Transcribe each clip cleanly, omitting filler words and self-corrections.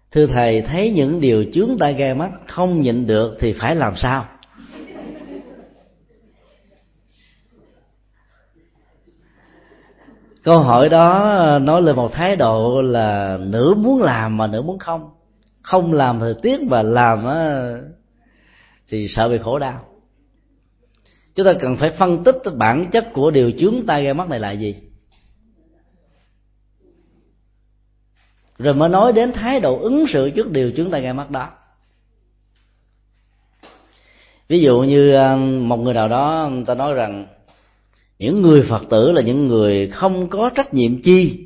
Thưa thầy, thấy những điều chướng tai gai mắt không nhịn được thì phải làm sao? Câu hỏi đó nói lên một thái độ là nửa muốn làm mà nửa muốn không. Không làm thì tiếc, và làm thì sợ bị khổ đau. Chúng ta cần phải phân tích bản chất của điều chướng tai gai mắt này là gì, rồi mới nói đến thái độ ứng xử trước điều chướng tai gai mắt đó. Ví dụ như một người nào đó, ta nói rằng những người Phật tử là những người không có trách nhiệm chi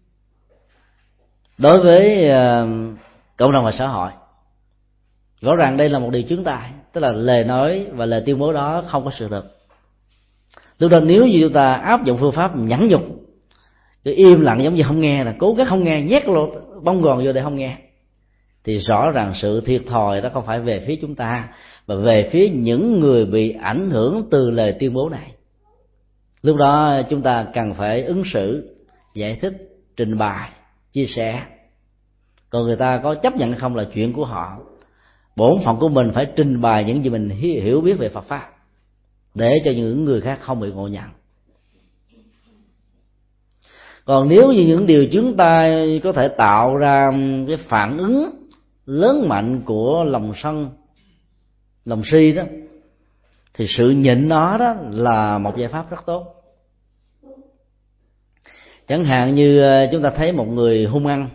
đối với cộng đồng và xã hội. Rõ ràng đây là một điều chướng tai, tức là lời nói và lời tuyên bố đó không có sự thật. Lúc đó nếu như chúng ta áp dụng phương pháp nhẫn nhục, cứ im lặng giống như không nghe, là cố gắng không nghe, nhét lô bông gòn vô để không nghe, thì rõ ràng sự thiệt thòi đó không phải về phía chúng ta, mà về phía những người bị ảnh hưởng từ lời tuyên bố này. Lúc đó chúng ta cần phải ứng xử, giải thích, trình bày, chia sẻ. Còn người ta có chấp nhận hay không là chuyện của họ. Bổn phận của mình phải trình bày những gì mình hiểu biết về Phật pháp, để cho những người khác không bị ngộ nhận. Còn nếu như những điều chướng tai có thể tạo ra cái phản ứng lớn mạnh của lòng sân, lòng si đó, thì sự nhịn nó đó là một giải pháp rất tốt. Chẳng hạn như chúng ta thấy một người hung hăng,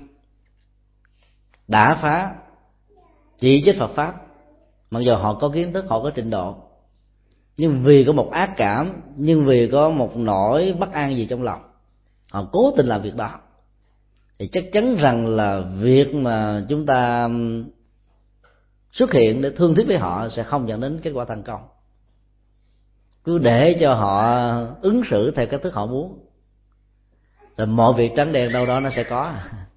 đã phá, chỉ trích Phật pháp, mặc dù họ có kiến thức, họ có trình độ, nhưng vì có một ác cảm, nhưng vì có một nỗi bất an gì trong lòng, họ cố tình làm việc đó, thì chắc chắn rằng là việc mà chúng ta xuất hiện để thương tiếc với họ sẽ không dẫn đến kết quả thành công. Cứ để cho họ ứng xử theo cách thức họ muốn, rồi mọi việc trắng đen đâu đó nó sẽ có.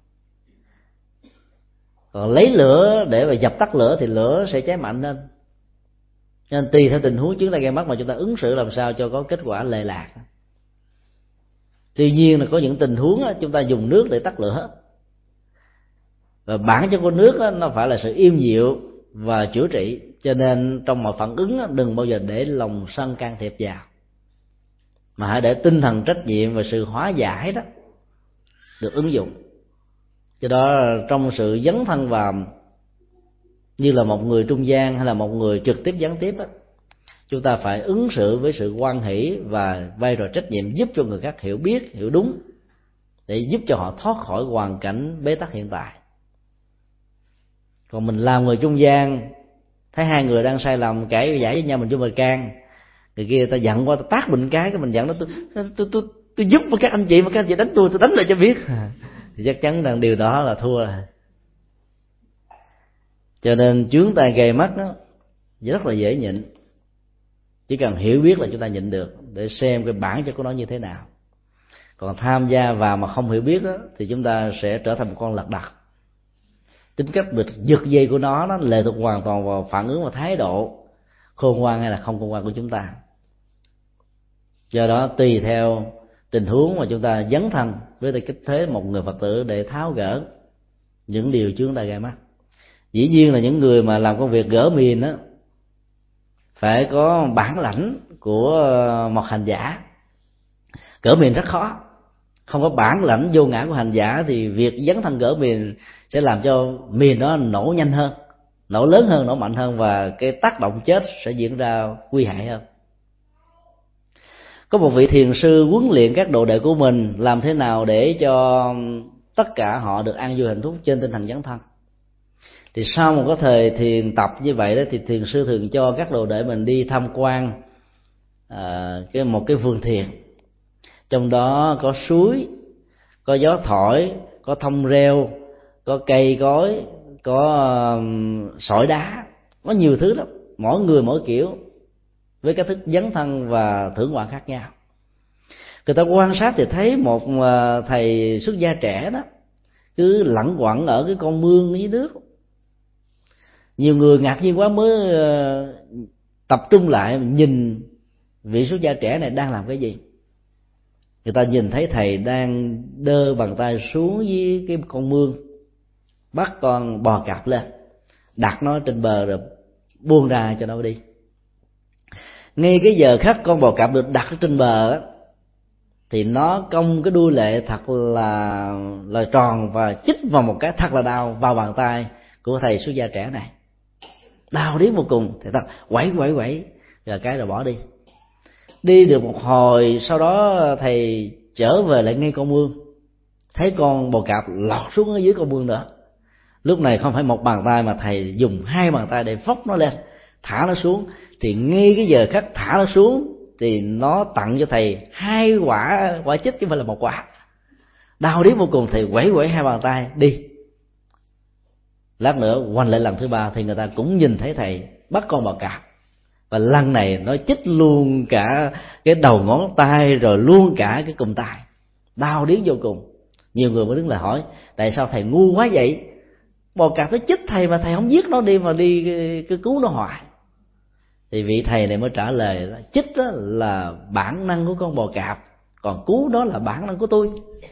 Còn lấy lửa để mà dập tắt lửa thì lửa sẽ cháy mạnh lên. Nên tùy theo tình huống chướng tai gai mắt mà chúng ta ứng xử làm sao cho có kết quả lệ lạc. Tuy nhiên là có những tình huống chúng ta dùng nước để tắt lửa, và bản chất của nước nó phải là sự im dịu và chữa trị. Cho nên trong mọi phản ứng đừng bao giờ để lòng sân can thiệp vào, mà hãy để tinh thần trách nhiệm và sự hóa giải đó được ứng dụng. Cho đó trong sự dấn thân vào như là một người trung gian hay là một người trực tiếp gián tiếp đó, chúng ta phải ứng xử với sự hoan hỷ và vai trò trách nhiệm, giúp cho người khác hiểu biết, hiểu đúng, để giúp cho họ thoát khỏi hoàn cảnh bế tắc hiện tại. Còn mình làm người trung gian, thấy hai người đang sai lầm cãi giải với nhau, mình vô mình can, người kia ta giận qua ta tát mình cái mình giận nó, tôi giúp các anh chị mà các anh chị đánh tôi đánh lại cho biết, thì chắc chắn rằng điều đó là thua rồi. Cho nên chướng tai gai mắt đó rất là dễ nhịn, chỉ cần hiểu biết là chúng ta nhịn được, để xem cái bản chất của nó như thế nào. Còn tham gia vào mà không hiểu biết đó, thì chúng ta sẽ trở thành một con lật đật. Tính cách giật dây của nó lệ thuộc hoàn toàn vào phản ứng và thái độ khôn ngoan hay là không khôn ngoan của chúng ta. Do đó tùy theo tình huống mà chúng ta dấn thân với tư cách thế một người Phật tử để tháo gỡ những điều chướng tai gai mắt. Dĩ nhiên là những người mà làm công việc gỡ miền đó phải có bản lãnh của một hành giả. Gỡ miền rất khó, không có bản lãnh vô ngã của hành giả thì việc dấn thân gỡ miền sẽ làm cho miền đó nổ nhanh hơn, nổ lớn hơn, nổ mạnh hơn, và cái tác động chết sẽ diễn ra nguy hại hơn. Có một vị thiền sư huấn luyện các đồ đệ của mình làm thế nào để cho tất cả họ được an vui hạnh phúc trên tinh thần dấn thân. Thì sau một cái thời thiền tập như vậy đó, thì thiền sư thường cho các đồ đệ mình đi tham quan một cái vườn thiền, trong đó có suối, có gió thổi, có thông reo, có cây cối, có sỏi đá, có nhiều thứ lắm, mỗi người mỗi kiểu, với cách thức dấn thân và thưởng ngoạn khác nhau. Người ta quan sát thì thấy một thầy xuất gia trẻ đó cứ lẩn quẩn ở cái con mương dưới nước. Nhiều người ngạc nhiên quá mới tập trung lại nhìn vị xuất gia trẻ này đang làm cái gì. Người ta nhìn thấy thầy đang đơ bàn tay xuống dưới cái con mương bắt con bò cạp lên, đặt nó trên bờ rồi buông ra cho nó đi. Ngay cái giờ khắc con bò cạp được đặt trên bờ á, thì nó cong cái đuôi lệ thật là tròn và chích vào một cái thật là đau vào bàn tay của thầy xuất gia trẻ này. Đau đến vô cùng, thầy ta quẩy rồi cái rồi bỏ đi. Đi được một hồi sau đó thầy trở về lại ngay con mương, thấy con bò cạp lọt xuống ở dưới con mương nữa. Lúc này không phải một bàn tay mà thầy dùng 2 bàn tay để vóc nó lên, thả nó xuống. Thì ngay cái giờ khắc thả nó xuống thì nó tặng cho thầy 2 quả chích chứ không phải là 1 quả. Đau đến vô cùng, thầy quẩy 2 bàn tay đi. Lát nữa quanh lại lần thứ 3 thì người ta cũng nhìn thấy thầy bắt con bò cạp, và lần này nó chích luôn cả cái đầu ngón tay rồi luôn cả cái cùm tay, đau điếng vô cùng. Nhiều người mới đứng lại hỏi tại sao thầy ngu quá vậy, bò cạp nó chích thầy mà thầy không giết nó đi mà đi cứ cứu nó hoài. Thì vị thầy này mới trả lời là chích là bản năng của con bò cạp, còn cứu nó là bản năng của tôi.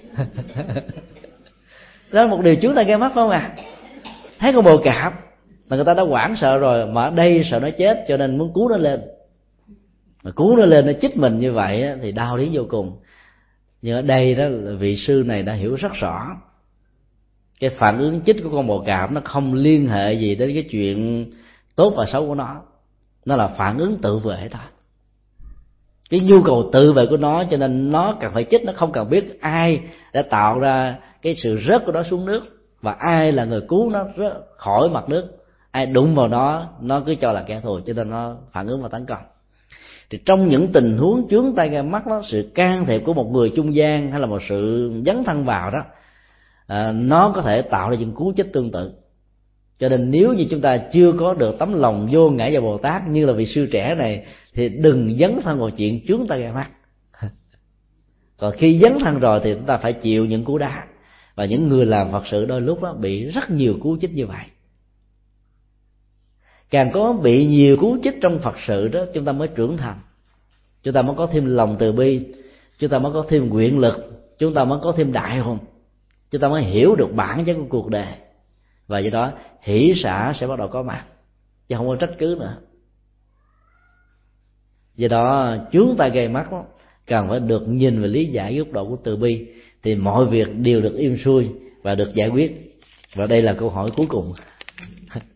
Đó là một điều chúng ta nghe mắt phải không ạ? Thấy con bò cạp mà người ta đã hoảng sợ rồi, mà ở đây sợ nó chết cho nên muốn cứu nó lên, mà cứu nó lên nó chích mình như vậy thì đau đến vô cùng. Nhưng ở đây đó vị sư này đã hiểu rất rõ cái phản ứng chích của con bò cạp nó không liên hệ gì đến cái chuyện tốt và xấu của nó là phản ứng tự vệ thôi. Cái nhu cầu tự vệ của nó cho nên nó cần phải chích, nó không cần biết ai đã tạo ra cái sự rớt của nó xuống nước và ai là người cứu nó khỏi mặt nước. Ai đụng vào nó cứ cho là kẻ thù, cho nên nó phản ứng và tấn công. Thì trong những tình huống chướng tai gai mắt đó, sự can thiệp của một người trung gian hay là một sự dấn thân vào đó, nó có thể tạo ra những cú chích tương tự. Cho nên nếu như chúng ta chưa có được tấm lòng vô ngã vào Bồ Tát như là vị sư trẻ này thì đừng dấn thân vào chuyện chướng tai gai mắt. Còn khi dấn thân rồi thì chúng ta phải chịu những cú đá, và những người làm Phật sự đôi lúc đó bị rất nhiều cú chích như vậy. Càng có bị nhiều cú chích trong Phật sự đó, chúng ta mới trưởng thành, chúng ta mới có thêm lòng từ bi, chúng ta mới có thêm nguyện lực, chúng ta mới có thêm đại hồn, chúng ta mới hiểu được bản chất của cuộc đời, và do đó hỷ xả sẽ bắt đầu có mặt, chứ không có trách cứ nữa. Do đó chướng tai gai mắt đó, cần phải được nhìn và lý giải góc độ của từ bi thì mọi việc đều được êm xuôi và được giải quyết. Và đây là câu hỏi cuối cùng.